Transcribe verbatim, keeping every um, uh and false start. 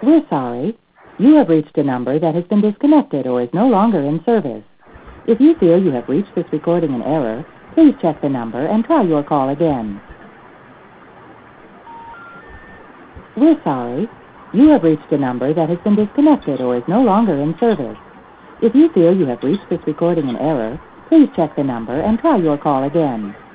We're sorry. You have reached a number that has been disconnected or is no longer in service. If you feel you have reached this recording in error, please check the number and try your call again. We're sorry. You have reached a number that has been disconnected or is no longer in service. If you feel you have reached this recording in error, please check the number and try your call again.